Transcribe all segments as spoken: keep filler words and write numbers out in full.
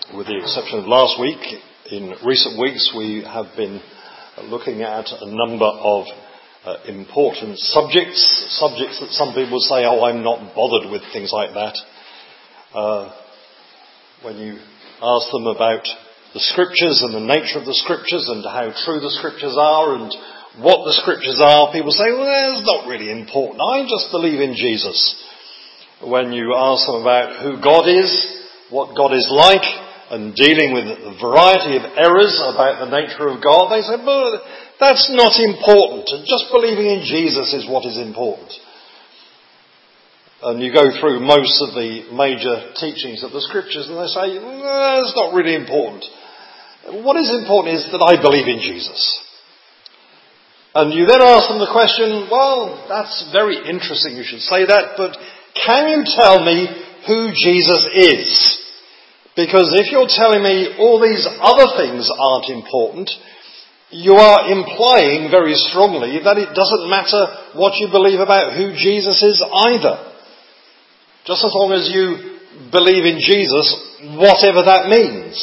With the exception of last week, in recent weeks we have been looking at a number of uh, important subjects, subjects that some people say, oh, I'm not bothered with things like that. Uh, when you ask them about the scriptures and the nature of the scriptures and how true the scriptures are and what the scriptures are, people say, well, that's not really important. I just believe in Jesus. When you ask them about who God is, what God is like, and dealing with a variety of errors about the nature of God, they say, well, that's not important. Just believing in Jesus is what is important. And you go through most of the major teachings of the scriptures and they say, well, that's not really important. What is important is that I believe in Jesus. And you then ask them the question, well, that's very interesting you should say that, but can you tell me who Jesus is? Because if you're telling me all these other things aren't important, you are implying very strongly that it doesn't matter what you believe about who Jesus is either. Just as long as you believe in Jesus, whatever that means.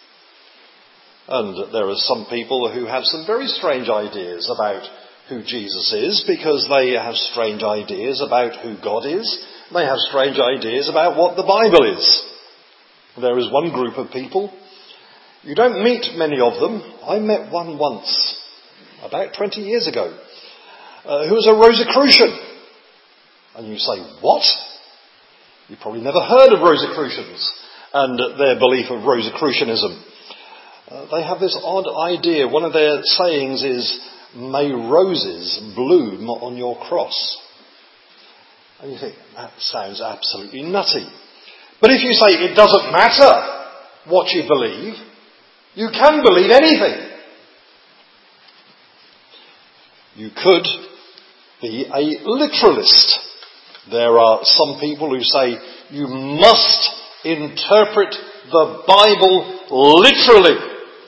And there are some people who have some very strange ideas about who Jesus is because they have strange ideas about who God is. They have strange ideas about what the Bible is. There is one group of people, you don't meet many of them. I met one once, about twenty years ago, uh, who was a Rosicrucian. And you say, what? You've probably never heard of Rosicrucians and their belief of Rosicrucianism. Uh, they have this odd idea. One of their sayings is, may roses bloom on your cross. And you think, that sounds absolutely nutty. But if you say it doesn't matter what you believe, you can believe anything. You could be a literalist. There are some people who say you must interpret the Bible literally.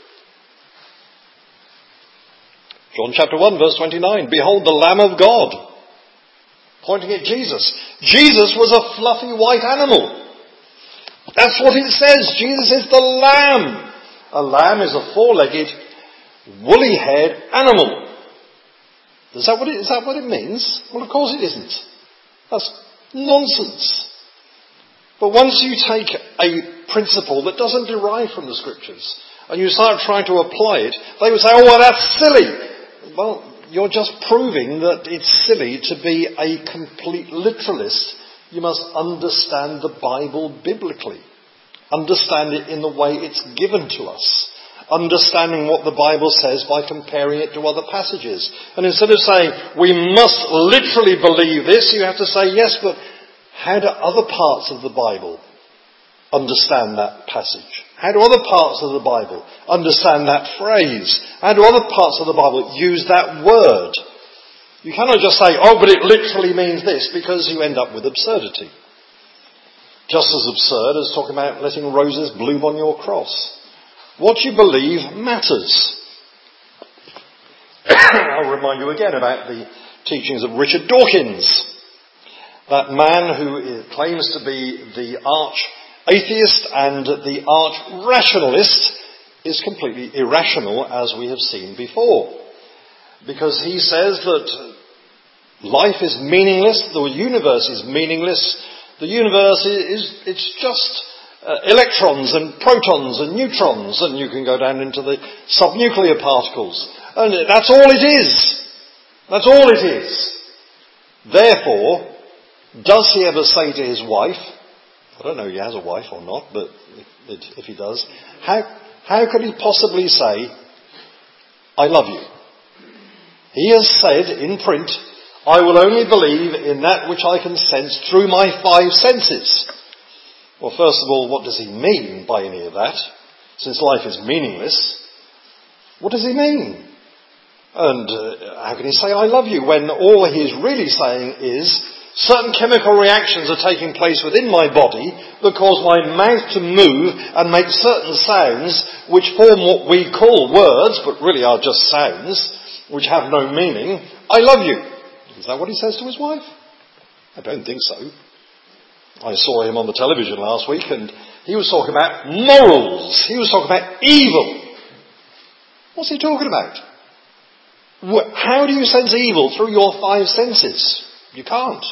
John chapter one verse twenty-nine, behold the Lamb of God, pointing at Jesus. Jesus was a fluffy white animal. That's what it says. Jesus is the Lamb. A lamb is a four-legged, woolly-haired animal. Is that what it, is that what it means? Well, of course it isn't. That's nonsense. But once you take a principle that doesn't derive from the scriptures and you start trying to apply it, they would say, oh, well, that's silly. Well, you're just proving that it's silly to be a complete literalist. You must understand the Bible biblically. Understand it in the way it's given to us. Understanding what the Bible says by comparing it to other passages. And instead of saying, we must literally believe this, you have to say, yes, but how do other parts of the Bible understand that passage? How do other parts of the Bible understand that phrase? How do other parts of the Bible use that word? You cannot just say, oh, but it literally means this, because you end up with absurdity. Just as absurd as talking about letting roses bloom on your cross. What you believe matters. I'll remind you again about the teachings of Richard Dawkins. That man who claims to be the arch-atheist and the arch-rationalist is completely irrational, as we have seen before. Because he says that life is meaningless, the universe is meaningless, the universe is, it's just uh, electrons and protons and neutrons, and you can go down into the subnuclear particles. And that's all it is. That's all it is. Therefore, does he ever say to his wife, I don't know if he has a wife or not, but if, if he does, how, how could he possibly say, I love you? He has said in print, I will only believe in that which I can sense through my five senses. Well, first of all, what does he mean by any of that? Since life is meaningless, what does he mean? And uh, how can he say I love you when all he is really saying is certain chemical reactions are taking place within my body that cause my mouth to move and make certain sounds which form what we call words, but really are just sounds, which have no meaning. I love you. Is that what he says to his wife? I don't think so. I saw him on the television last week, and He was talking about morals. He was talking about evil. What's he talking about? How do you sense evil through your five senses? You can't.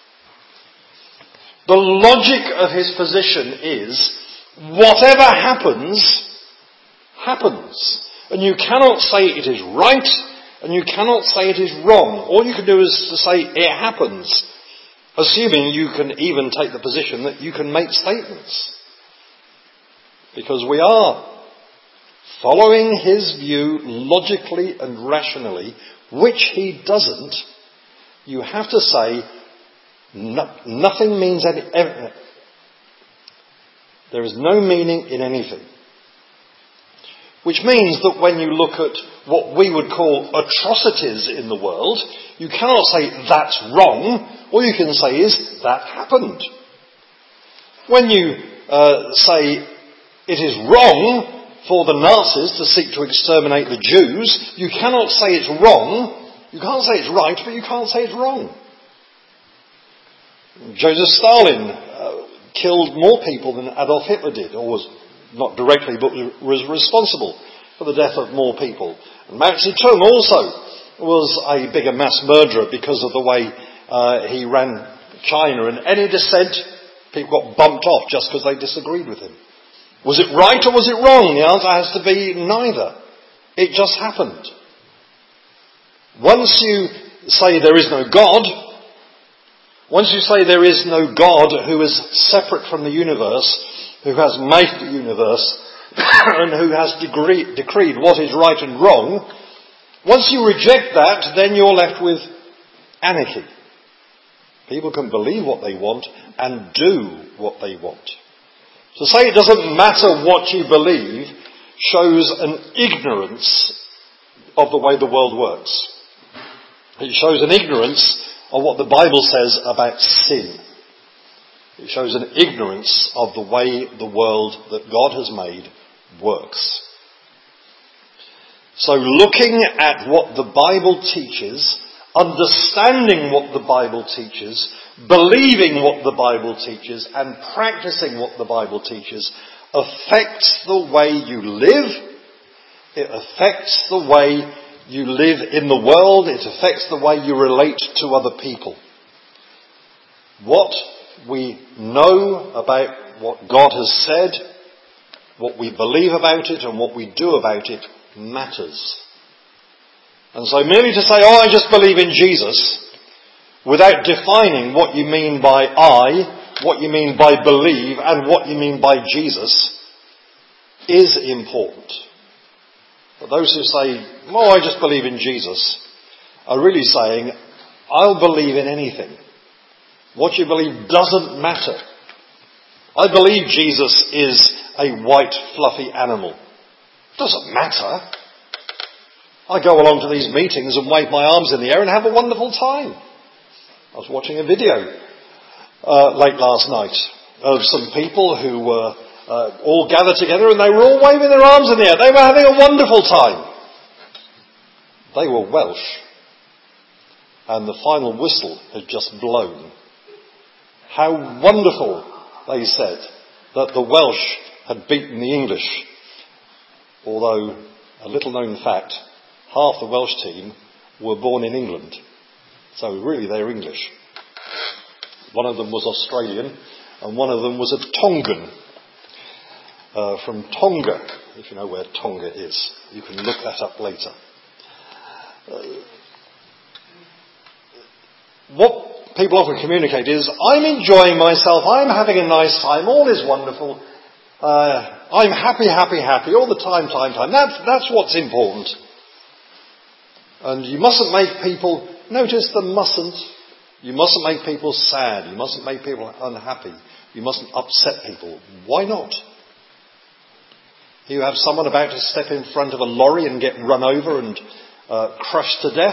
The logic of his position is, whatever happens, happens. And you cannot say it is right, and you cannot say it is wrong. All you can do is to say it happens, assuming you can even take the position that you can make statements. Because we are following his view logically and rationally, which he doesn't. You have to say, no, nothing means any, everything. There is no meaning in anything. Which means that when you look at what we would call atrocities in the world, you cannot say that's wrong. All you can say is that happened. When you uh, say it is wrong for the Nazis to seek to exterminate the Jews, you cannot say it's wrong. You can't say it's right, but you can't say it's wrong. Joseph Stalin uh, killed more people than Adolf Hitler did, or was not directly, but was responsible for the death of more people. And Mao Zedong also was a bigger mass murderer because of the way uh, he ran China. And any dissent, people got bumped off just because they disagreed with him. Was it right or was it wrong? The answer has to be neither. It just happened. Once you say there is no God, once you say there is no God who is separate from the universe, who has made the universe, and who has degree, decreed what is right and wrong, once you reject that, then you're left with anarchy. People can believe what they want and do what they want. To say it doesn't matter what you believe shows an ignorance of the way the world works. It shows an ignorance of what the Bible says about sin. It shows an ignorance of the way the world that God has made works. So looking at what the Bible teaches, understanding what the Bible teaches, believing what the Bible teaches, and practicing what the Bible teaches affects the way you live. It affects the way you live in the world. It affects the way you relate to other people. What we know about what God has said, what we believe about it, and what we do about it matters. And so merely to say, oh, I just believe in Jesus, without defining what you mean by I, what you mean by believe, and what you mean by Jesus, is important. But those who say, oh, I just believe in Jesus, are really saying, I'll believe in anything. What you believe doesn't matter. I believe Jesus is a white, fluffy animal. Doesn't matter. I go along to these meetings and wave my arms in the air and have a wonderful time. I was watching a video uh, late last night of some people who were uh, all gathered together and they were all waving their arms in the air. They were having a wonderful time. They were Welsh. And the final whistle had just blown. How wonderful, they said, that the Welsh had beaten the English. Although, a little known fact, half the Welsh team were born in England. So really they're English. One of them was Australian and one of them was a Tongan. Uh, from Tonga, if you know where Tonga is. You can look that up later. Uh, what people often communicate is, I'm enjoying myself, I'm having a nice time, all is wonderful, uh, I'm happy, happy, happy, all the time, time, time. That's, that's what's important. And you mustn't make people, notice the mustn't, you mustn't make people sad, you mustn't make people unhappy, you mustn't upset people. Why not? You have someone about to step in front of a lorry and get run over and uh, crushed to death.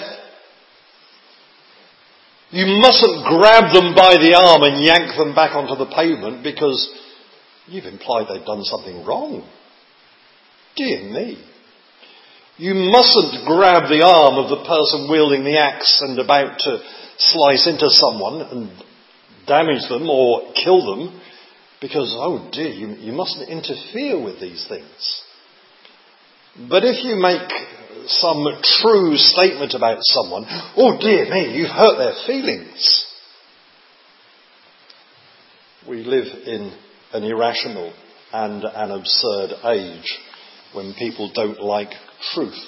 You mustn't grab them by the arm and yank them back onto the pavement because you've implied they've done something wrong. Dear me. You mustn't grab the arm of the person wielding the axe and about to slice into someone and damage them or kill them because, oh dear, you, you mustn't interfere with these things. But if you make some true statement about someone, oh dear me, you've hurt their feelings. We live in an irrational and an absurd age when people don't like truth.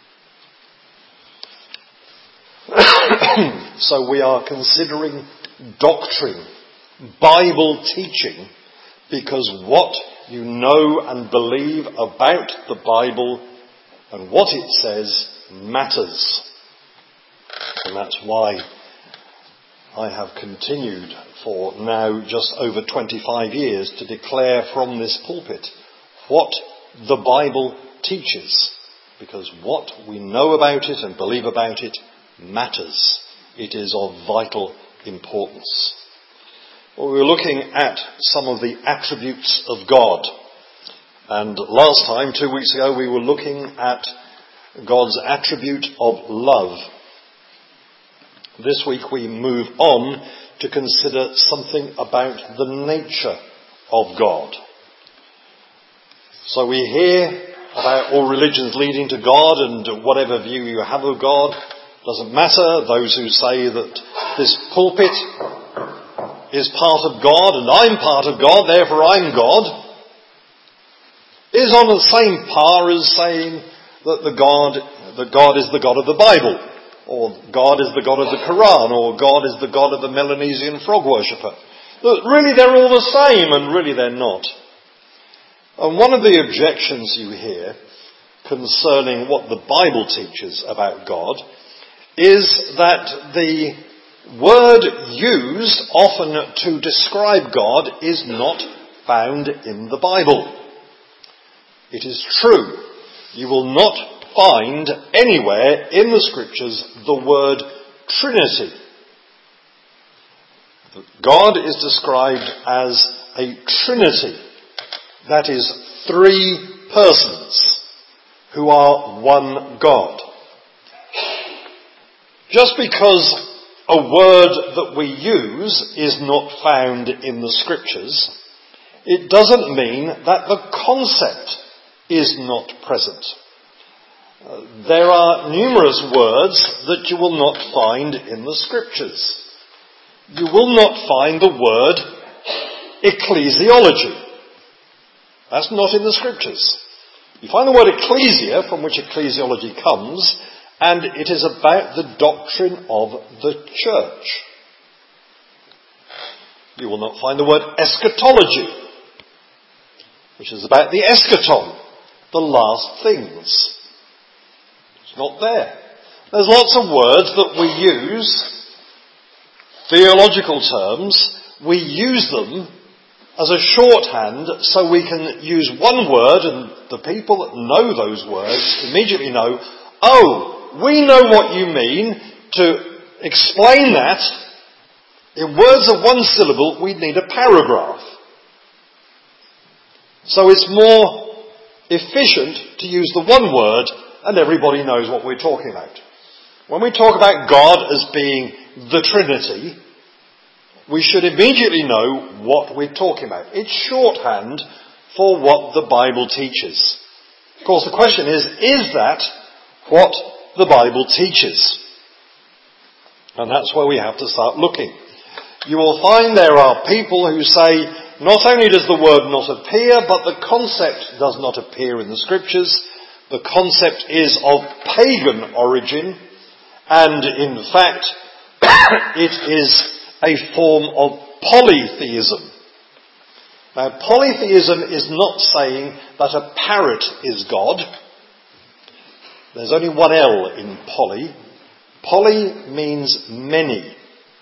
So we are considering doctrine, Bible teaching, because what you know and believe about the Bible and what it says matters. And that's why I have continued for now just over twenty-five years to declare from this pulpit what the Bible teaches. Because what we know about it and believe about it matters. It is of vital importance. Well, we were looking at some of the attributes of God. And last time, two weeks ago, we were looking at God's attribute of love. This week we move on to consider something about the nature of God. So we hear about all religions leading to God, and whatever view you have of God, doesn't matter. Those who say that this pulpit is part of God and I'm part of God, therefore I'm God, is on the same par as saying that the God, that God is the God of the Bible, or God is the God of the Quran, or God is the God of the Melanesian frog worshipper. That really they're all the same, and really they're not. And one of the objections you hear concerning what the Bible teaches about God is that the word used often to describe God is not found in the Bible. It is true. You will not find anywhere in the Scriptures the word Trinity. God is described as a Trinity. That is, three persons who are one God. Just because a word that we use is not found in the Scriptures, it doesn't mean that the concept is not present. Uh, there are numerous words that you will not find in the Scriptures. You will not find the word ecclesiology. That's not in the Scriptures. You find the word ecclesia, from which ecclesiology comes, and it is about the doctrine of the church. You will not find the word eschatology, which is about the eschaton, the last things. It's not there. There's lots of words that we use, theological terms, we use them as a shorthand so we can use one word, and the people that know those words immediately know, oh, we know what you mean. To explain that in words of one syllable, we'd need a paragraph. So it's more efficient to use the one word and everybody knows what we're talking about. When we talk about God as being the Trinity, we should immediately know what we're talking about. It's shorthand for what the Bible teaches. Of course, the question is, is that what the Bible teaches? And that's where we have to start looking. You will find there are people who say, not only does the word not appear, but the concept does not appear in the Scriptures. The concept is of pagan origin, and in fact, it is a form of polytheism. Now, polytheism is not saying that a parrot is God. There's only one L in poly. Poly means many.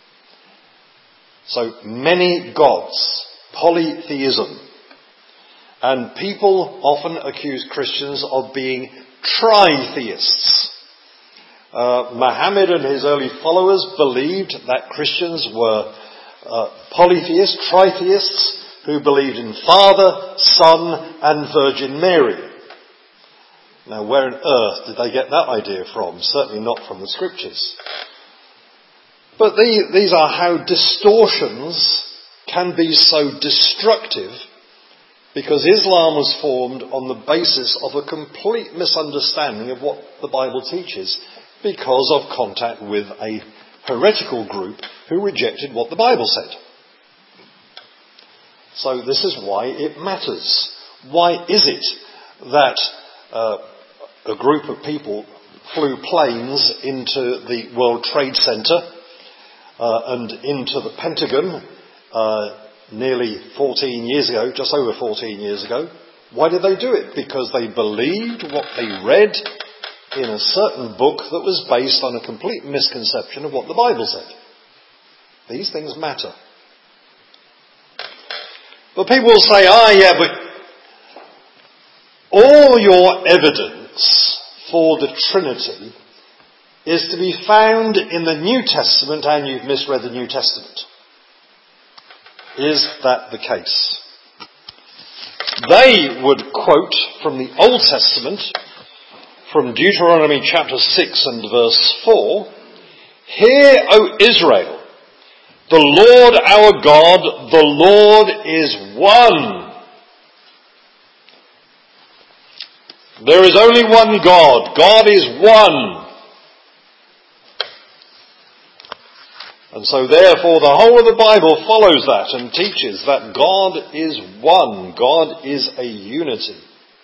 So, many gods. Polytheism. And people often accuse Christians of being tritheists. Uh, Muhammad and his early followers believed that Christians were uh, polytheists, tritheists, who believed in Father, Son, and Virgin Mary. Now, where on earth did they get that idea from? Certainly not from the Scriptures. But the, these are how distortions can be so destructive because Islam was formed on the basis of a complete misunderstanding of what the Bible teaches because of contact with a heretical group who rejected what the Bible said. So this is why it matters. Why is it that uh, a group of people flew planes into the World Trade Center uh, and into the Pentagon uh, nearly fourteen years ago, just over fourteen years ago? Why did they do it? Because they believed what they read in a certain book that was based on a complete misconception of what the Bible said. These things matter. But people will say, ah, yeah, but all your evidence for the Trinity is to be found in the New Testament, and you've misread the New Testament. Is that the case? They would quote from the Old Testament, from Deuteronomy chapter six and verse four, "Hear, O Israel, the Lord our God, the Lord is one. There is only one God. God is one." And so therefore the whole of the Bible follows that and teaches that God is one. God is a unity.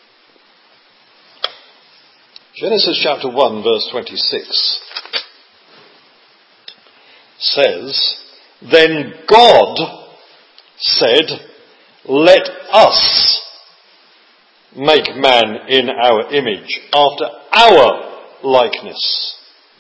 Genesis chapter one verse twenty-six says, "Then God said, let us make man in our image, after our likeness."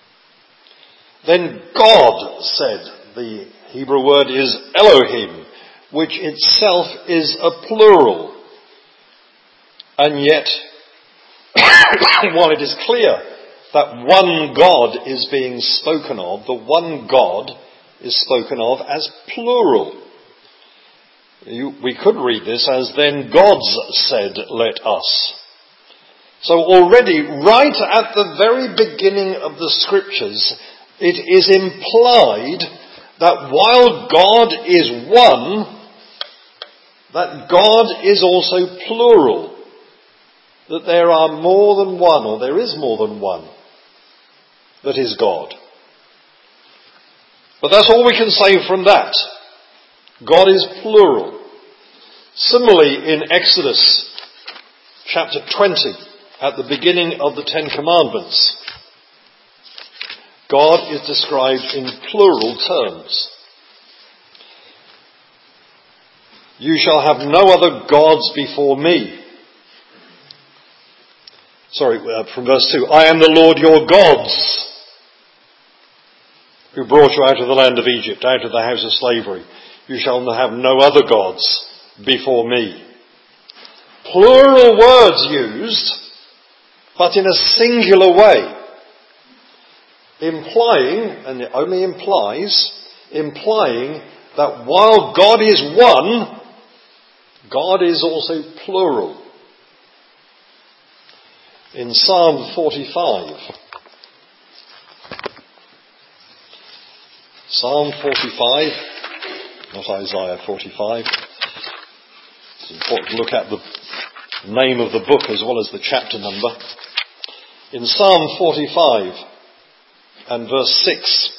Then God said, the Hebrew word is Elohim, which itself is a plural. And yet, while it is clear that one God is being spoken of, the one God is spoken of as plural. You, we could read this as, "Then gods said, let us." So already, right at the very beginning of the scriptures, it is implied that while God is one, that God is also plural. That there are more than one, or there is more than one, that is God. But that's all we can say from that. God is plural. Similarly, in Exodus chapter twenty, at the beginning of the Ten Commandments, God is described in plural terms. "You shall have no other gods before me." Sorry, uh, from verse two. "I am the Lord your gods, who brought you out of the land of Egypt, out of the house of slavery. You shall have no other gods before me." Plural words used, but in a singular way. Implying, and it only implies, implying that while God is one, God is also plural. In Psalm forty-five, Psalm forty-five, not Isaiah forty-five. It's important to look at the name of the book as well as the chapter number. In Psalm forty-five and verse six,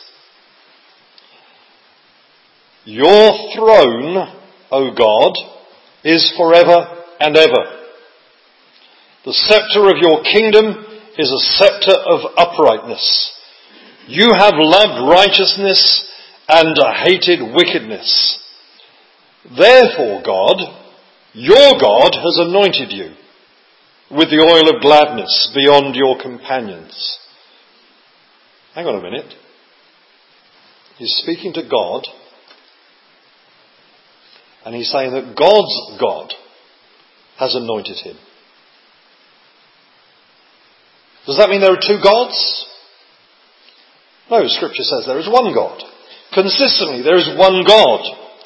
"Your throne, O God, is forever and ever. The scepter of your kingdom is a scepter of uprightness. You have loved righteousness and hated wickedness. Therefore, God, your God, has anointed you with the oil of gladness beyond your companions." Hang on a minute. He's speaking to God, and he's saying that God's God has anointed him. Does that mean there are two gods? No, Scripture says there is one God. Consistently, there is one God.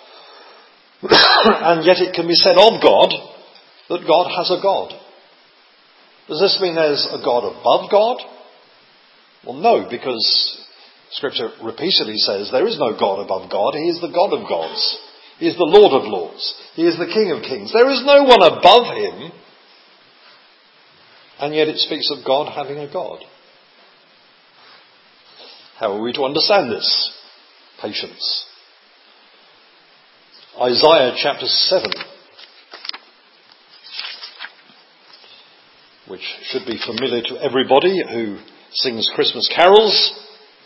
And yet it can be said of God that God has a God. Does this mean there's a God above God? Well, no, because Scripture repeatedly says there is no God above God. He is the God of gods. He is the Lord of lords. He is the King of kings. There is no one above him. And yet it speaks of God having a God. How are we to understand this? Patience. Isaiah chapter seven, which should be familiar to everybody who sings Christmas carols.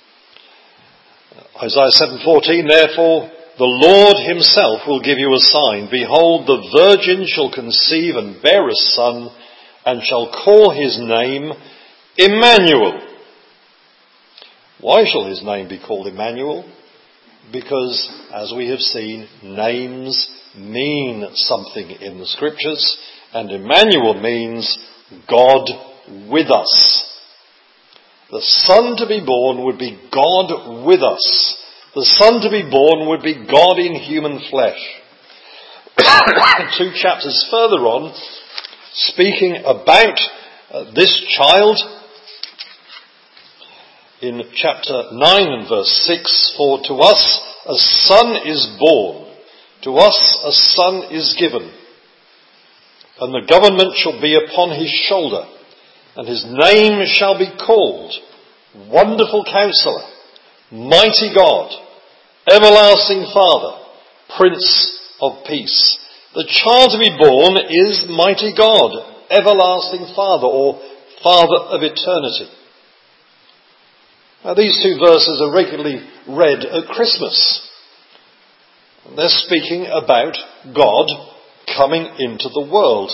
Isaiah seven fourteen, therefore the Lord himself will give you a sign. Behold, the virgin shall conceive and bear a son, and shall call his name Emmanuel. Why shall his name be called Emmanuel? Because, as we have seen, names mean something in the scriptures, and Emmanuel means God with us. The Son to be born would be God with us. The Son to be born would be God in human flesh. Two chapters further on, speaking about uh, this child, in chapter nine and verse six, for to us a son is born, to us a son is given, and the government shall be upon his shoulder, and his name shall be called Wonderful Counselor, Mighty God, Everlasting Father, Prince of Peace. The child to be born is Mighty God, Everlasting Father, or Father of Eternity. Now, these two verses are regularly read at Christmas. They're speaking about God coming into the world.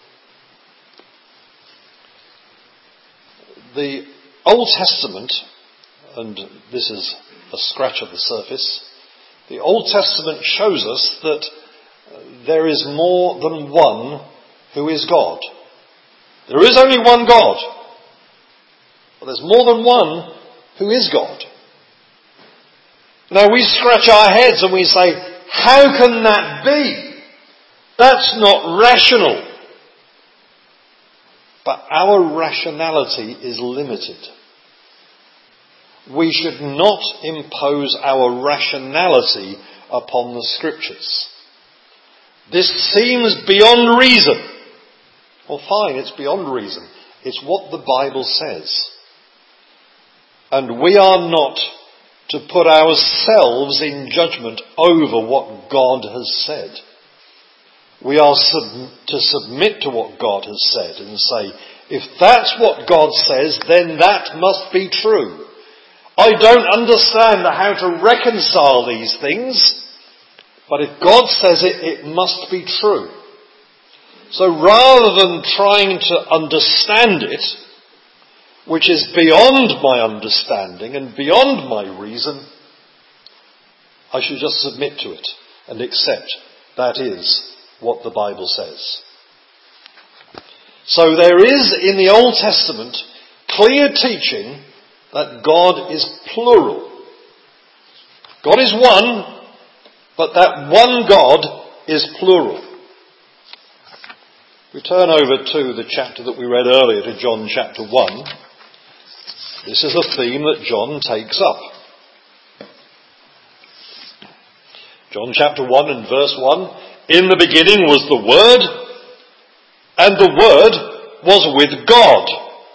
The Old Testament, and this is a scratch of the surface, the Old Testament shows us that there is more than one who is God. There is only one God, but there's more than one who is God. Now we scratch our heads and we say, how can that be? That's not rational. But our rationality is limited. We should not impose our rationality upon the scriptures. This seems beyond reason. Well, fine, it's beyond reason. It's what the Bible says. And we are not to put ourselves in judgment over what God has said. We are sub- to submit to what God has said and say, if that's what God says, then that must be true. I don't understand how to reconcile these things, but if God says it, it must be true. So rather than trying to understand it, which is beyond my understanding and beyond my reason, I should just submit to it and accept that is what the Bible says. So there is in the Old Testament clear teaching that God is plural. God is one, but that one God is plural. We turn over to the chapter that we read earlier, to John chapter one. This is a theme that John takes up. John chapter one and verse one. In the beginning was the Word, and the Word was with God,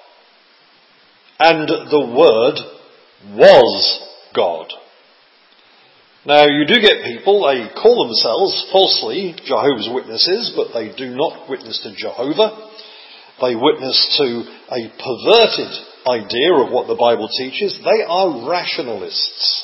and the Word was God. Now, you do get people, they call themselves falsely Jehovah's Witnesses, but they do not witness to Jehovah. They witness to a perverted idea of what the Bible teaches. They are rationalists.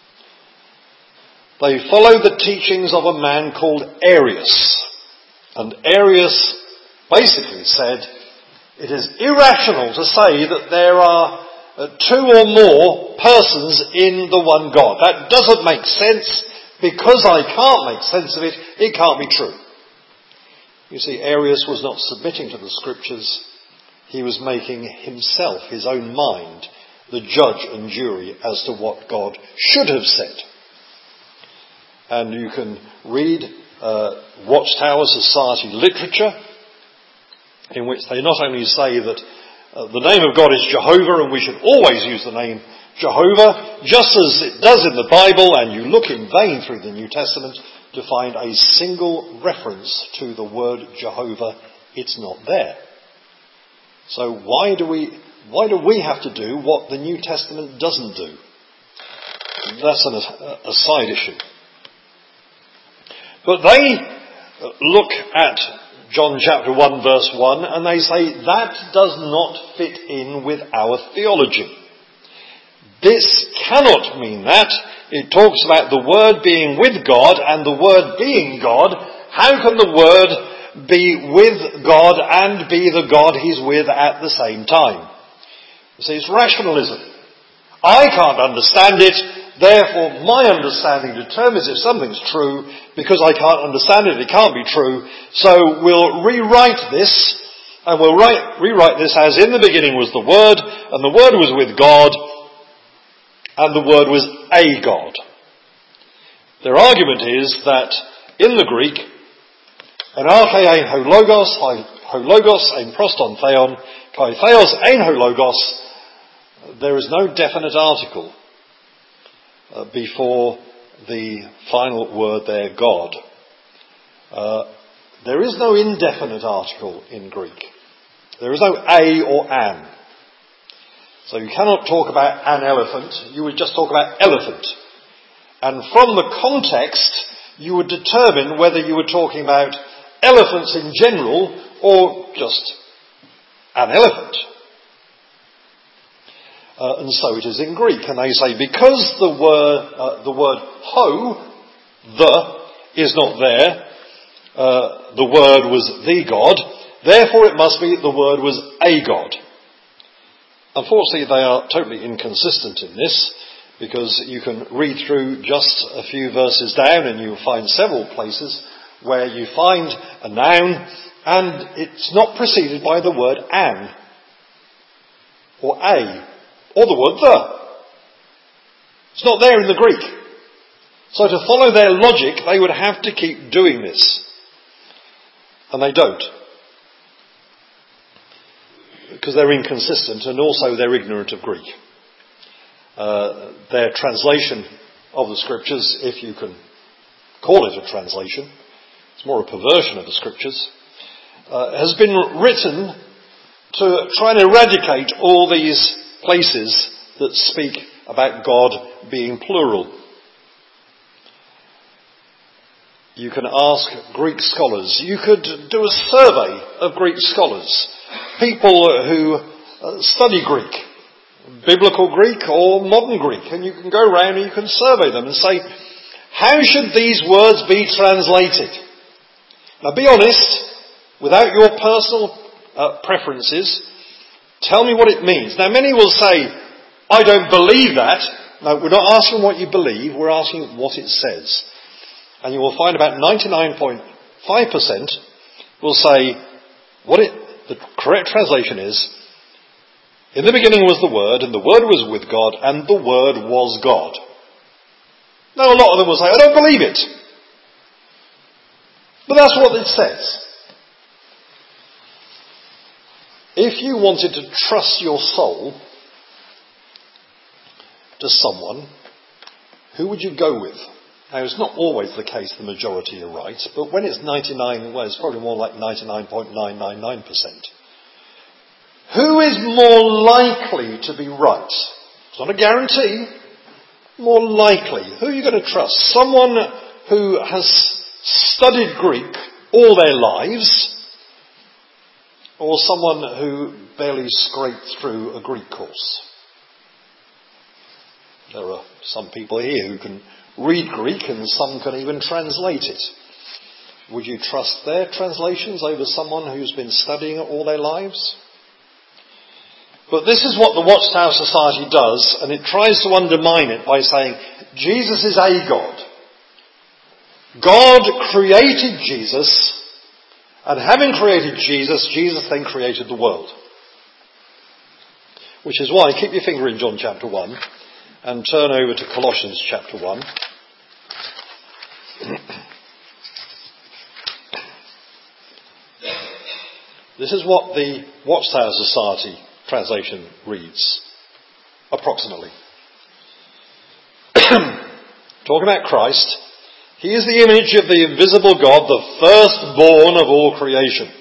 They follow the teachings of a man called Arius. And Arius basically said, it is irrational to say that there are two or more persons in the one God. That doesn't make sense. Because I can't make sense of it, it can't be true. You see, Arius was not submitting to the scriptures. He was making himself, his own mind, the judge and jury as to what God should have said. And you can read uh, Watchtower Society literature, in which they not only say that Uh, the name of God is Jehovah, and we should always use the name Jehovah, just as it does in the Bible, and you look in vain through the New Testament to find a single reference to the word Jehovah. It's not there. So why do we why do we have to do what the New Testament doesn't do? That's an, a, a side issue. But they look at John chapter one verse one and they say that does not fit in with our theology. This cannot mean that. It talks about the Word being with God and the Word being God. How can the Word be with God and be the God He's with at the same time? You see, it's rationalism. I can't understand it, therefore my understanding determines if something's true. Because I can't understand it, it can't be true. So we'll rewrite this, and we'll write, rewrite this as in the beginning was the Word, and the Word was with God, and the Word was a God. Their argument is that in the Greek, en arche ein ho logos, ho logos ein proston theon, kai theos ein ho logos, there is no definite article uh, before the final word there, God. Uh, there is no indefinite article in Greek. There is no a or an. So you cannot talk about an elephant, you would just talk about elephant. And from the context, you would determine whether you were talking about elephants in general or just an elephant. Uh, and so it is in Greek. And they say because the word, uh, the word ho, the, is not there, uh, the word was the God, therefore it must be the word was a God. Unfortunately, they are totally inconsistent in this, because you can read through just a few verses down and you'll find several places where you find a noun and it's not preceded by the word an, or a, or the word the. It's not there in the Greek. So to follow their logic, they would have to keep doing this. And they don't. Because they're inconsistent and also they're ignorant of Greek. Uh, their translation of the scriptures, if you can call it a translation, it's more a perversion of the scriptures, uh, has been written to try and eradicate all these places that speak about God being plural. You can ask Greek scholars. You could do a survey of Greek scholars. People who uh, study Greek, biblical Greek or modern Greek. And you can go around and you can survey them and say, how should these words be translated? Now be honest, without your personal uh, preferences, tell me what it means. Now many will say, I don't believe that. No, we're not asking what you believe, we're asking what it says. And you will find about ninety-nine point five percent will say what it, the correct translation is, in the beginning was the Word, and the Word was with God, and the Word was God. Now a lot of them will say, I don't believe it. But that's what it says. If you wanted to trust your soul to someone, who would you go with? Now, it's not always the case the majority are right, but when it's ninety-nine, well, it's probably more like ninety-nine point nine nine nine percent. Who is more likely to be right? It's not a guarantee. More likely. Who are you going to trust? Someone who has studied Greek all their lives, or someone who barely scraped through a Greek course? There are some people here who can read Greek and some can even translate it. Would you trust their translations over someone who's been studying it all their lives? But this is what the Watchtower Society does, and it tries to undermine it by saying Jesus is a God. God created Jesus, and having created Jesus, Jesus then created the world. Which is why, keep your finger in John chapter one, and turn over to Colossians chapter one. This is what the Watchtower Society translation reads, approximately. Talking about Christ, he is the image of the invisible God, the firstborn of all creation.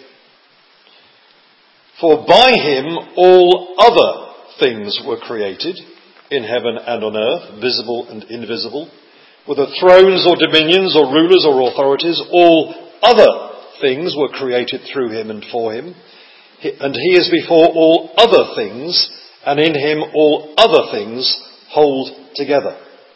For by him all other things were created, in heaven and on earth, visible and invisible, whether thrones or dominions or rulers or authorities, all other things were created through him and for him. And he is before all other things, and in him all other things hold together.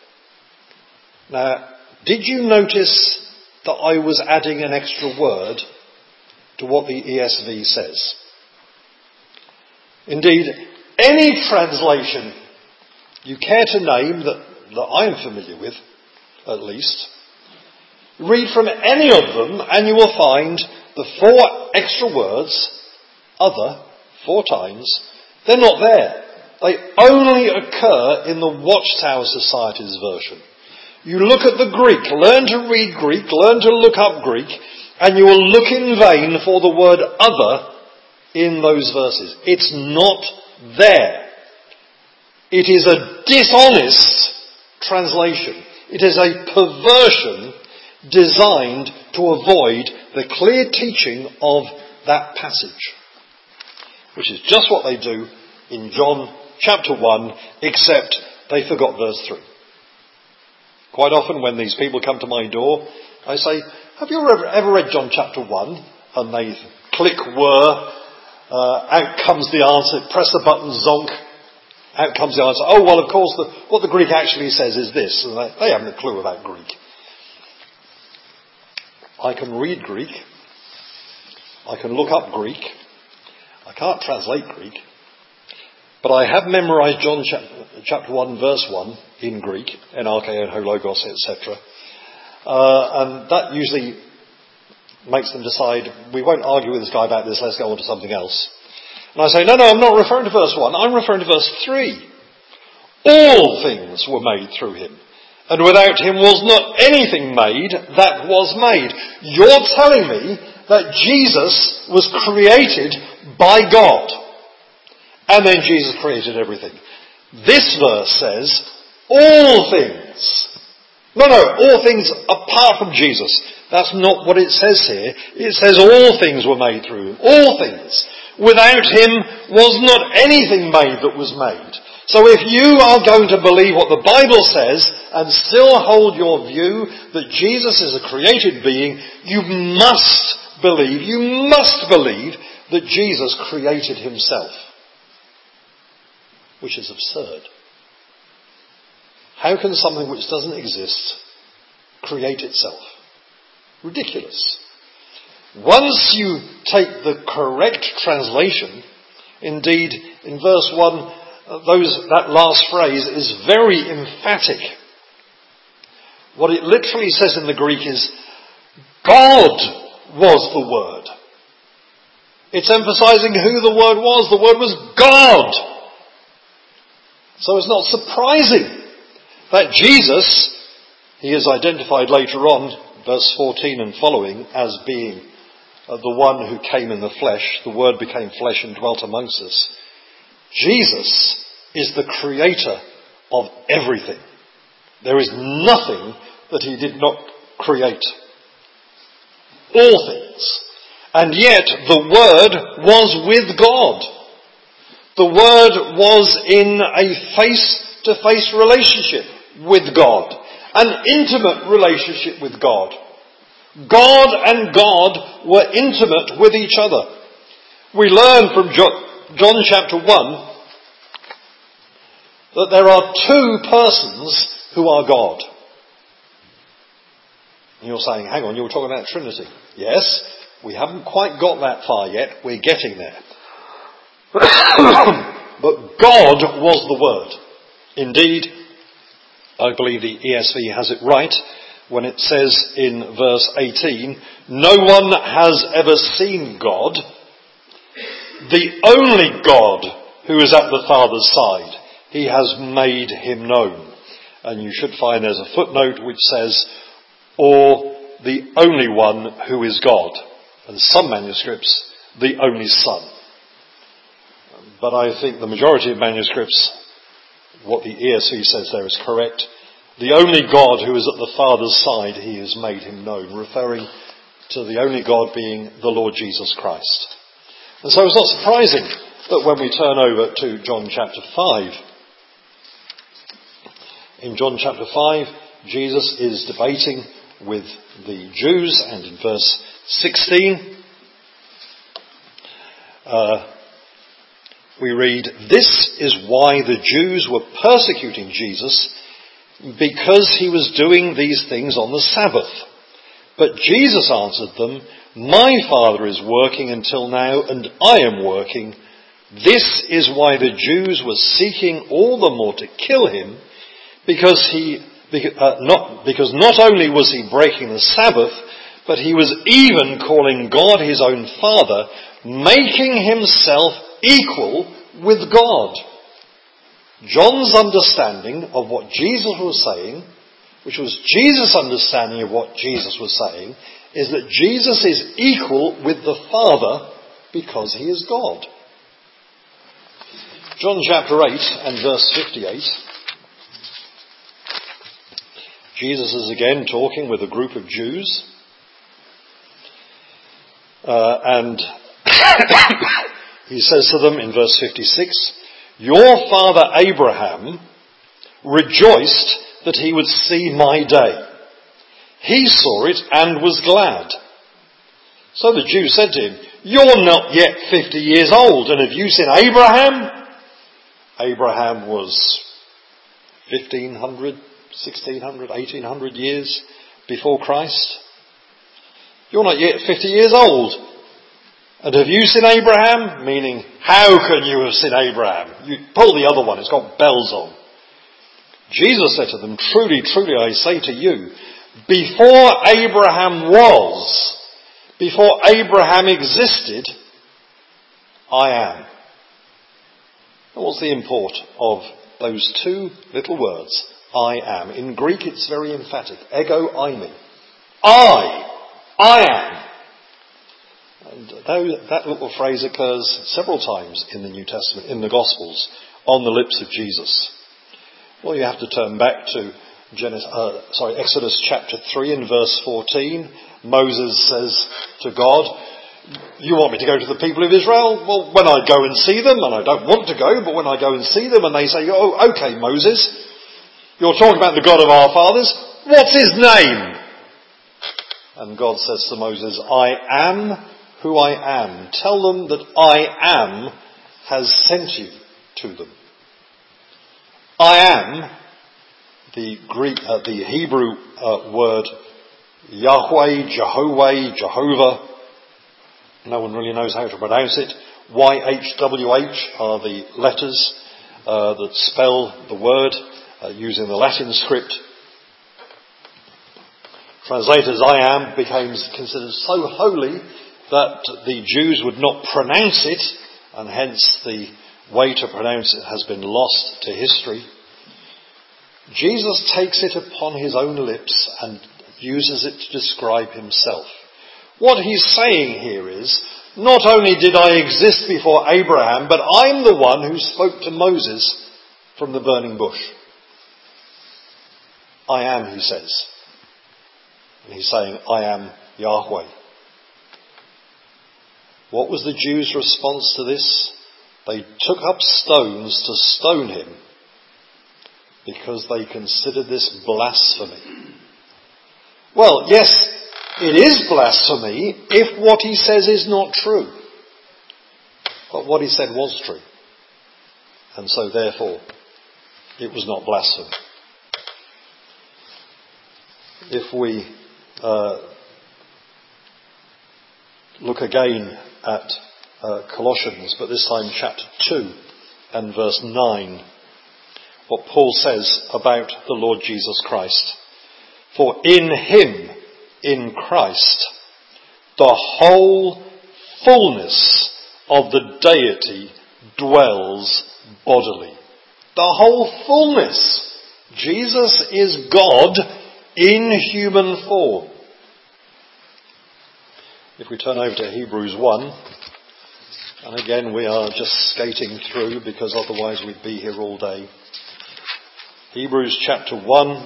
Now, did you notice that I was adding an extra word to what the E S V says? Indeed, any translation you care to name that, that I'm familiar with, at least, read from any of them and you will find the four extra words, other, four times, they're not there. They only occur in the Watchtower Society's version. You look at the Greek, learn to read Greek, learn to look up Greek, and you will look in vain for the word other in those verses. It's not there. It is a dishonest translation. It is a perversion designed to avoid the clear teaching of that passage, which is just what they do in John chapter one, except they forgot verse three. Quite often when these people come to my door, I say, have you ever, ever read John chapter one? And they click whir, uh, out comes the answer, press the button, zonk, out comes the answer. Oh, well, of course, the, what the Greek actually says is this. And they, they haven't a clue about Greek. I can read Greek. I can look up Greek. I can't translate Greek. But I have memorized John chapter one, verse one in Greek, N R K, Ho Logos, et cetera. Uh, and that usually makes them decide, we won't argue with this guy about this, let's go on to something else. And I say, no, no, I'm not referring to verse one, I'm referring to verse three. All things were made through him, and without him was not anything made that was made. You're telling me that Jesus was created by God. And then Jesus created everything. This verse says, all things. No, no, all things apart from Jesus. That's not what it says here. It says all things were made through him. All things. Without him was not anything made that was made. So if you are going to believe what the Bible says and still hold your view that Jesus is a created being, you must believe, you must believe that Jesus created himself. Which is absurd. How can something which doesn't exist create itself? Ridiculous. Once you take the correct translation, indeed, in verse one, those, that last phrase is very emphatic. What it literally says in the Greek is, God was the Word. It's emphasizing who the Word was. The Word was God. So it's not surprising that Jesus, he is identified later on, verse fourteen and following, as being uh, the one who came in the flesh. The Word became flesh and dwelt amongst us. Jesus is the creator of everything. There is nothing that he did not create. All things. And yet the Word was with God. The Word was in a face-to-face relationship with God. An intimate relationship with God. God and God were intimate with each other. We learn from John chapter one that there are two persons who are God. And you're saying, hang on, you were talking about Trinity. Yes, we haven't quite got that far yet. We're getting there. But God was the Word. Indeed, I believe the E S V has it right when it says in verse eighteen, no one has ever seen God, the only God who is at the Father's side. He has made him known. And you should find there's a footnote which says, or the only one who is God. And some manuscripts, the only Son. but I think the majority of manuscripts, what the E S V says there is correct. The only God who is at the Father's side, he has made him known, referring to the only God being the Lord Jesus Christ. And so it's not surprising that when we turn over to John chapter five, in John chapter five, Jesus is debating with the Jews, and in verse sixteen, uh, we read, "This is why the Jews were persecuting Jesus, because he was doing these things on the Sabbath. But Jesus answered them, 'My Father is working until now, and I am working. This is why the Jews were seeking all the more to kill him, because he, uh, not, because not only was he breaking the Sabbath, but he was even calling God his own Father, making himself equal with God.'" John's understanding of what Jesus was saying, which was Jesus' understanding of what Jesus was saying, is that Jesus is equal with the Father because he is God. John chapter eight and verse fifty-eight. Jesus is again talking with a group of Jews. Uh, and he says to them in verse fifty-six, "Your father Abraham rejoiced that he would see my day. He saw it and was glad." So the Jews said to him, "You're not yet fifty years old, and have you seen Abraham?" Abraham was fifteen hundred, sixteen hundred, eighteen hundred years before Christ. "You're not yet fifty years old. And have you seen Abraham?" Meaning, how can you have seen Abraham? You pull the other one, it's got bells on. Jesus said to them, "Truly, truly, I say to you, before Abraham was, before Abraham existed, I am." And what's the import of those two little words, I am? In Greek it's very emphatic. Ego eimi. I. I am. And that little phrase occurs several times in the New Testament, in the Gospels, on the lips of Jesus. Well, you have to turn back to Genesis, uh, sorry, Exodus chapter three and verse fourteen. Moses says to God, "You want me to go to the people of Israel? Well, when I go and see them, and I don't want to go, but when I go and see them and they say, 'Oh, okay, Moses, you're talking about the God of our fathers. What's his name?' And God says to Moses, 'I am who I am. Tell them that I am has sent you to them.'" I am, the Greek, uh, the Hebrew uh, word Yahweh, Jehovah, Jehovah. No one really knows how to pronounce it. Y H W H are the letters uh, that spell the word uh, using the Latin script. Translated as I am became considered so holy that the Jews would not pronounce it, and hence the way to pronounce it has been lost to history. Jesus takes it upon his own lips and uses it to describe himself. What he's saying here is, not only did I exist before Abraham, but I'm the one who spoke to Moses from the burning bush. I am, he says. And he's saying, I am Yahweh. What was the Jews' response to this? They took up stones to stone him because they considered this blasphemy. Well, yes, it is blasphemy if what he says is not true. But what he said was true. And so therefore, it was not blasphemy. If we uh, look again at uh, Colossians, but this time chapter two and verse nine, what Paul says about the Lord Jesus Christ. For in him, in Christ, the whole fullness of the deity dwells bodily. The whole fullness. Jesus is God in human form. If we turn over to Hebrews one, And again, we are just skating through because otherwise we'd be here all day. Hebrews chapter one.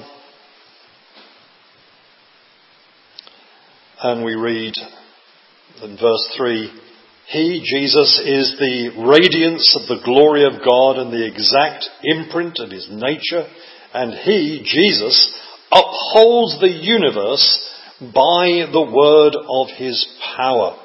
And we read in verse three, He, Jesus, is the radiance of the glory of God and the exact imprint of his nature. And he, Jesus, upholds the universe by the word of his power.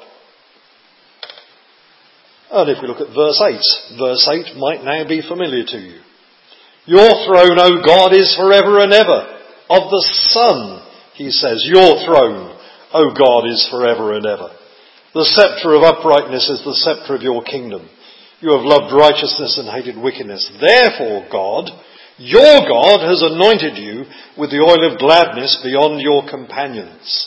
And if we look at verse eight, verse eight might now be familiar to you. Your throne, O God, is forever and ever. Of the Son, he says, your throne, O God, is forever and ever. The sceptre of uprightness is the sceptre of your kingdom. You have loved righteousness and hated wickedness. Therefore, God, your God, has anointed you with the oil of gladness beyond your companions.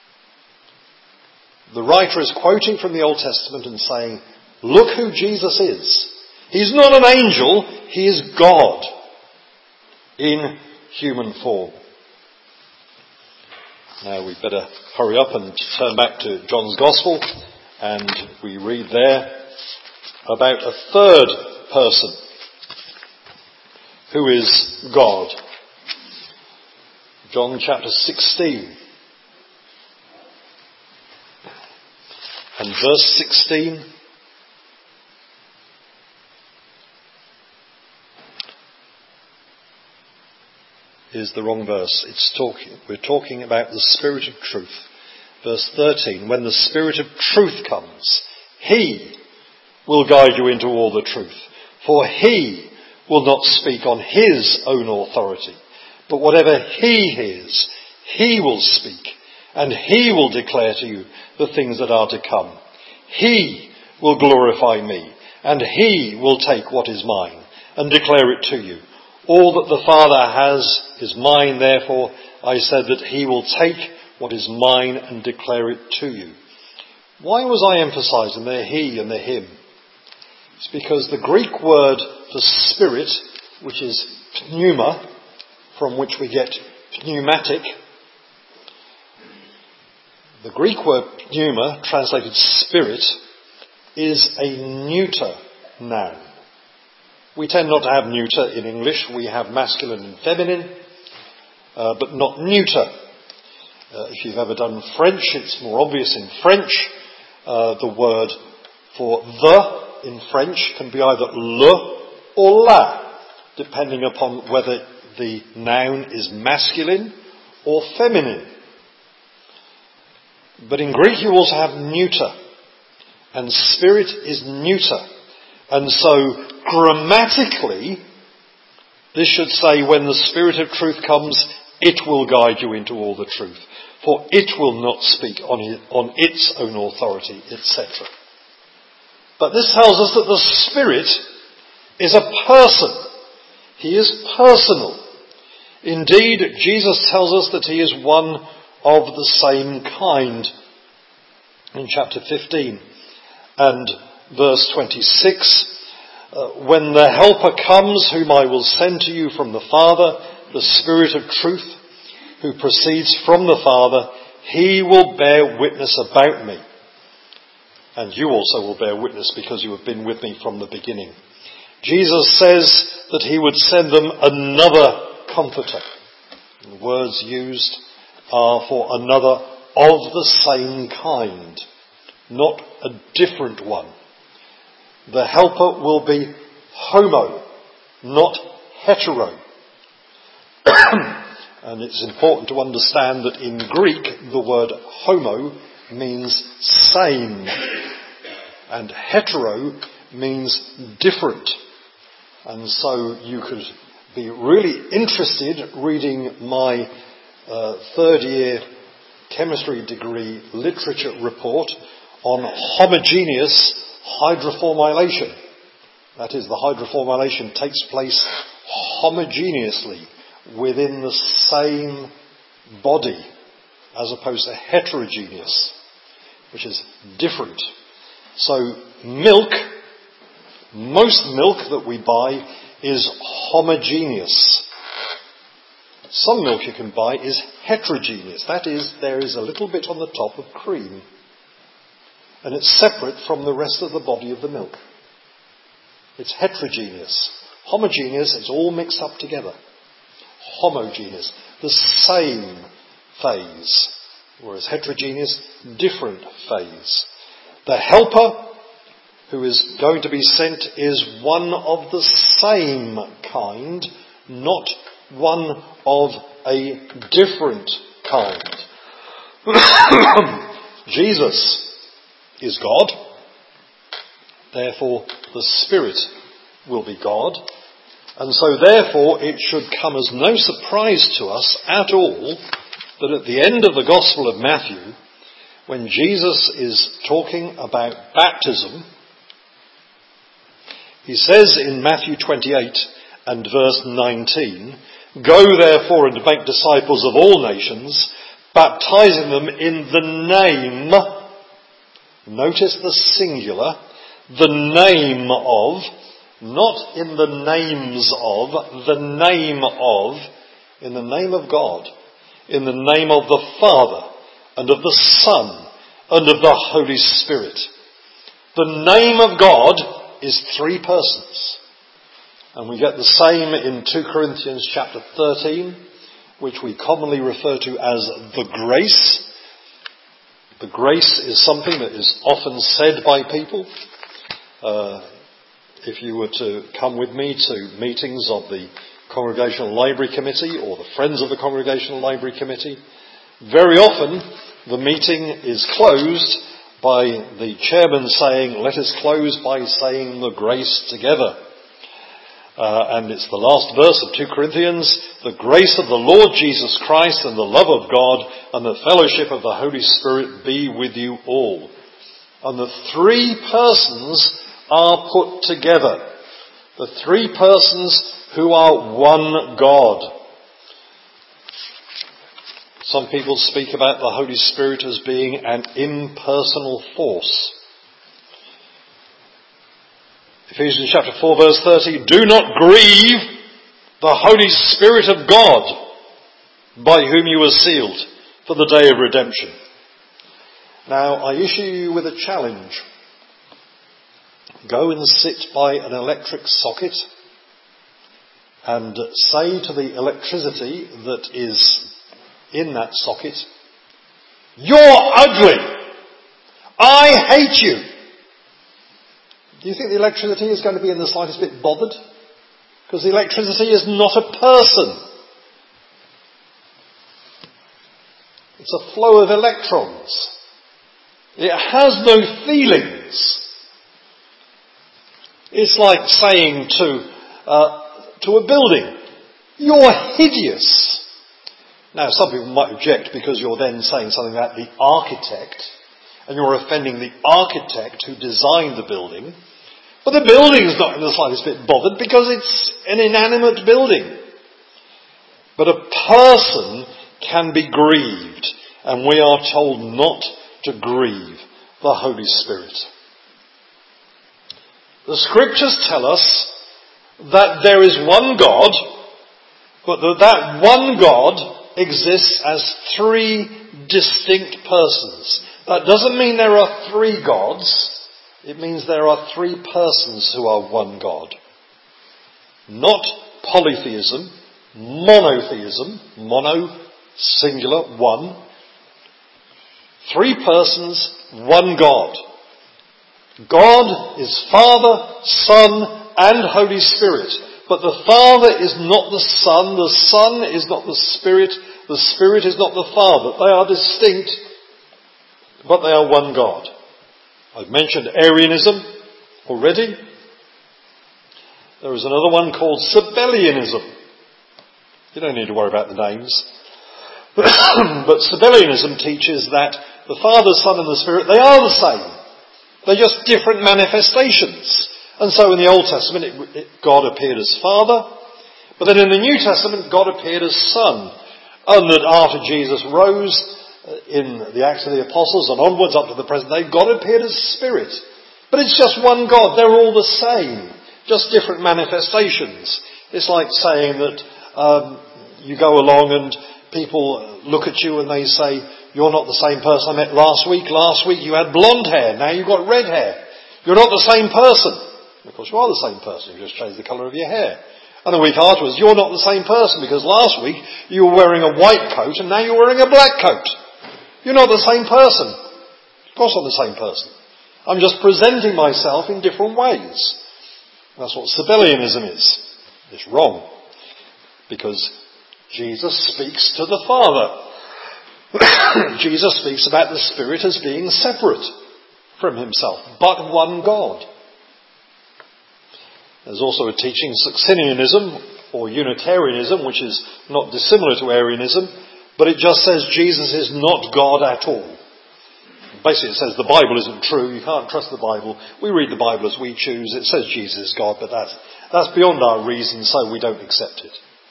The writer is quoting from the Old Testament and saying, look who Jesus is. He's not an angel, he is God in human form. Now we'd better hurry up and turn back to John's Gospel, and we read there about a third person who is God. John chapter sixteen. And verse sixteen is the wrong verse. It's talking, we're talking about the Spirit of truth. Verse thirteen, when the Spirit of truth comes, he will guide you into all the truth. For he will not speak on his own authority, but whatever he hears, he will speak, and he will declare to you the things that are to come. He will glorify me, and he will take what is mine and declare it to you. All that the Father has is mine, therefore I said that he will take what is mine and declare it to you. Why was I emphasizing the he and the him? It's because the Greek word for spirit, which is pneuma, from which we get pneumatic, the Greek word pneuma, translated spirit, is a neuter noun. We tend not to have neuter in English. We have masculine and feminine, uh, but not neuter. Uh, if you've ever done French, it's more obvious in French. Uh, the word for the in French can be either le or la, depending upon whether the noun is masculine or feminine. But in Greek you also have neuter, and spirit is neuter. And so grammatically, this should say, when the Spirit of truth comes, it will guide you into all the truth. For it will not speak on, it, on its own authority, et cetera. But this tells us that the Spirit is a person. He is personal. Indeed, Jesus tells us that he is one of the same kind in chapter fifteen and verse twenty-six. Uh, when the Helper comes, whom I will send to you from the Father, the Spirit of truth, who proceeds from the Father, he will bear witness about me. And you also will bear witness because you have been with me from the beginning. Jesus says that he would send them another Comforter. The words used are for another of the same kind, not a different one. The Helper will be homo, not hetero. And it's important to understand that in Greek the word homo means same, and hetero means different. And so you could be really interested reading my uh, third year chemistry degree literature report on homogeneous hydroformylation. That is, the hydroformylation takes place homogeneously within the same body, as opposed to heterogeneous, which is different. So milk, most milk that we buy is homogeneous. Some milk you can buy is heterogeneous. That is, there is a little bit on the top of cream. and it's separate from the rest of the body of the milk. It's heterogeneous. Homogeneous, it's all mixed up together. Homogeneous, the same phase. Whereas heterogeneous, different phase. The helper who is going to be sent is one of the same kind, not one of a different kind. Jesus is God. Therefore, the Spirit will be God. And so therefore it should come as no surprise to us at all that at the end of the Gospel of Matthew, when Jesus is talking about baptism, he says in Matthew twenty-eight and verse nineteen, "Go therefore and make disciples of all nations, baptizing them in the name," notice the singular, the name of, not in the names of, the name of, in the name of God, in the name of the Father, and of the Son, and of the Holy Spirit. The name of God is three persons. And we get the same in two Corinthians chapter thirteen, which we commonly refer to as the grace. The grace is something that is often said by people. Uh, if you were to come with me to meetings of the Congregational Library Committee or the Friends of the Congregational Library Committee, very often the meeting is closed by the chairman saying, "Let us close by saying the grace together." Uh, and it's the last verse of two Corinthians, "The grace of the Lord Jesus Christ and the love of God and the fellowship of the Holy Spirit be with you all." And the three persons are put together. The three persons who are one God. Some people speak about the Holy Spirit as being an impersonal force. Ephesians chapter four verse thirty, "Do not grieve the Holy Spirit of God, by whom you were sealed for the day of redemption." Now, I issue you with a challenge. Go and sit by an electric socket and say to the electricity that is in that socket, "You're ugly. I hate you." Do you think the electricity is going to be in the slightest bit bothered? Because the electricity is not a person. It's a flow of electrons. It has no feelings. It's like saying to uh, to a building, "You're hideous." Now, some people might object because you're then saying something about the architect, and you're offending the architect who designed the building. But the building is not in the slightest bit bothered because it's an inanimate building. But a person can be grieved, and we are told not to grieve the Holy Spirit. The scriptures tell us that there is one God, but that that one God exists as three distinct persons. That doesn't mean there are three gods. It means there are three persons who are one God. Not polytheism, monotheism, mono, singular, one. Three persons, one God. God is Father, Son, and Holy Spirit. But the Father is not the Son, the Son is not the Spirit, the Spirit is not the Father. They are distinct, but they are one God. I've mentioned Arianism already. There is another one called Sabellianism. You don't need to worry about the names. But Sabellianism teaches that the Father, Son and the Spirit, they are the same. They're just different manifestations. And so in the Old Testament, it, it, God appeared as Father. But then in the New Testament, God appeared as Son. And that after Jesus rose in the Acts of the Apostles and onwards up to the present day, God appeared as Spirit. But it's just one God. They're all the same. Just different manifestations. It's like saying that um, you go along and people look at you and they say, you're not the same person I met last week. Last week you had blonde hair, now you've got red hair. You're not the same person. Of course you are the same person, you just changed the colour of your hair. And a week afterwards, you're not the same person because last week you were wearing a white coat and now you're wearing a black coat. You're not the same person. Of course I'm the same person. I'm just presenting myself in different ways. That's what Sabellianism is. It's wrong. Because Jesus speaks to the Father. Jesus speaks about the Spirit as being separate from himself, but one God. There's also a teaching, Socinianism or Unitarianism, which is not dissimilar to Arianism, but it just says Jesus is not God at all. Basically it says the Bible isn't true, you can't trust the Bible, we read the Bible as we choose, it says Jesus is God, but that's, that's beyond our reason, so we don't accept it.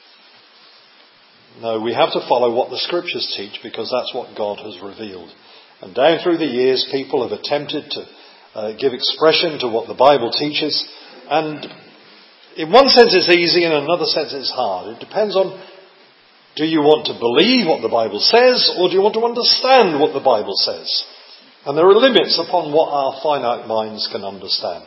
No, we have to follow what the Scriptures teach because that's what God has revealed. And down through the years people have attempted to uh, give expression to what the Bible teaches, and in one sense it's easy, in another sense it's hard. It depends on, do you want to believe what the Bible says, or do you want to understand what the Bible says? And there are limits upon what our finite minds can understand.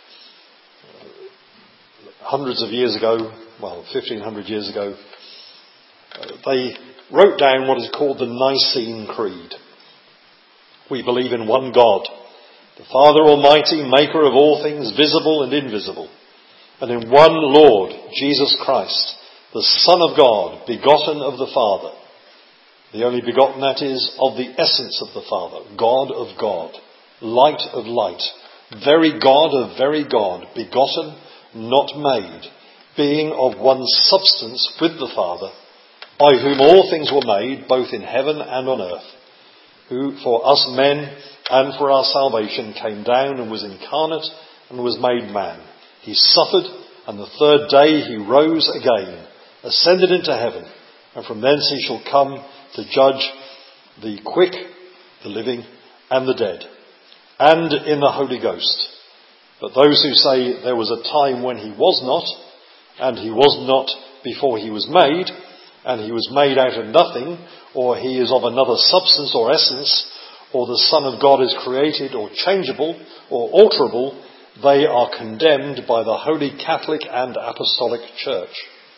Hundreds of years ago, well, fifteen hundred years ago, uh, they wrote down what is called the Nicene Creed. We believe in one God, the Father Almighty, maker of all things visible and invisible, and in one Lord, Jesus Christ, the Son of God, begotten of the Father. The only begotten, that is, of the essence of the Father, God of God, light of light, very God of very God, begotten, not made, being of one substance with the Father, by whom all things were made, both in heaven and on earth, who for us men and for our salvation came down and was incarnate and was made man. He suffered, and the third day he rose again, ascended into heaven, and from thence he shall come to judge the quick, the living, and the dead, and in the Holy Ghost. But those who say there was a time when he was not, and he was not before he was made, and he was made out of nothing, or he is of another substance or essence, or the Son of God is created or changeable or alterable, they are condemned by the Holy Catholic and Apostolic Church.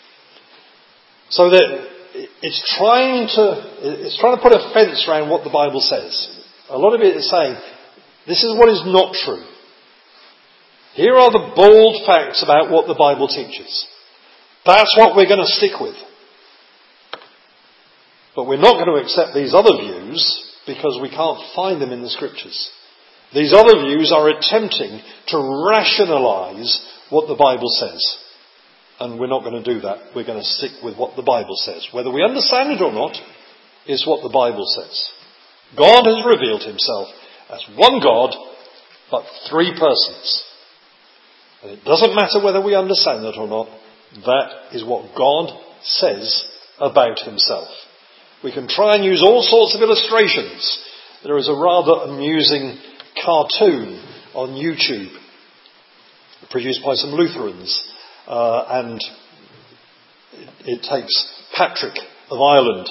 So that it's trying to it's trying to put a fence around what the Bible says. A lot of it is saying, this is what is not true. Here are the bold facts about what the Bible teaches. That's what we're going to stick with. But we're not going to accept these other views because we can't find them in the Scriptures. These other views are attempting to rationalise what the Bible says. And we're not going to do that. We're going to stick with what the Bible says. Whether we understand it or not is what the Bible says. God has revealed himself as one God, but three persons. And it doesn't matter whether we understand it or not. That is what God says about himself. We can try and use all sorts of illustrations. There is a rather amusing cartoon on YouTube produced by some Lutherans. Uh, and it, it takes Patrick of Ireland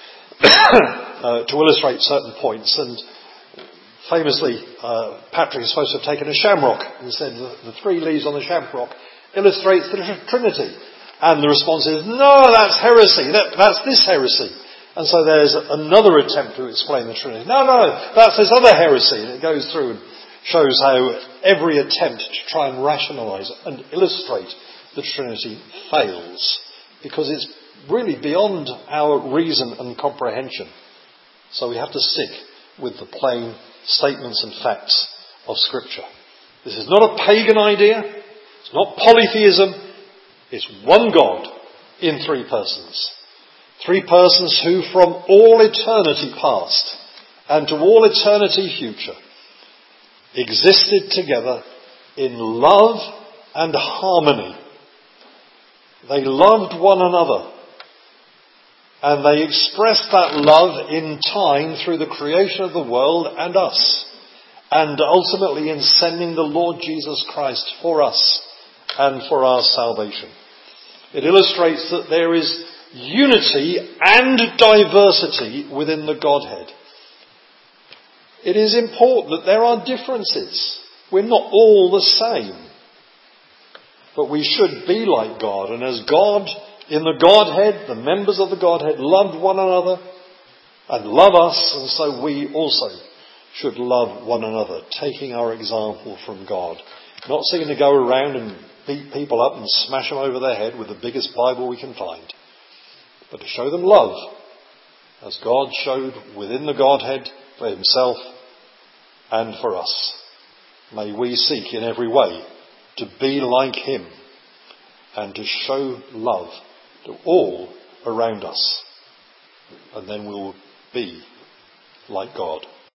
uh, to illustrate certain points. And famously, uh, Patrick is supposed to have taken a shamrock and said the, the three leaves on the shamrock illustrates the Trinity. And the response is, no, that's heresy. That, that's this heresy. And so there's another attempt to explain the Trinity. No, no, that's this other heresy. And it goes through and shows how every attempt to try and rationalise and illustrate the Trinity fails, because it's really beyond our reason and comprehension. So we have to stick with the plain statements and facts of Scripture. This is not a pagan idea. It's not polytheism. It's one God in three persons. Three persons who from all eternity past and to all eternity future existed together in love and harmony. They loved one another, and they expressed that love in time through the creation of the world and us, and ultimately in sending the Lord Jesus Christ for us and for our salvation. It illustrates that there is unity and diversity within the Godhead. It is important that there are differences. We're not all the same. But we should be like God. And as God, in the Godhead, the members of the Godhead loved one another and love us, and so we also should love one another, taking our example from God. Not seeking to go around and beat people up and smash them over their head with the biggest Bible we can find, but to show them love, as God showed within the Godhead for himself and for us. May we seek in every way to be like him and to show love to all around us. And then we'll be like God.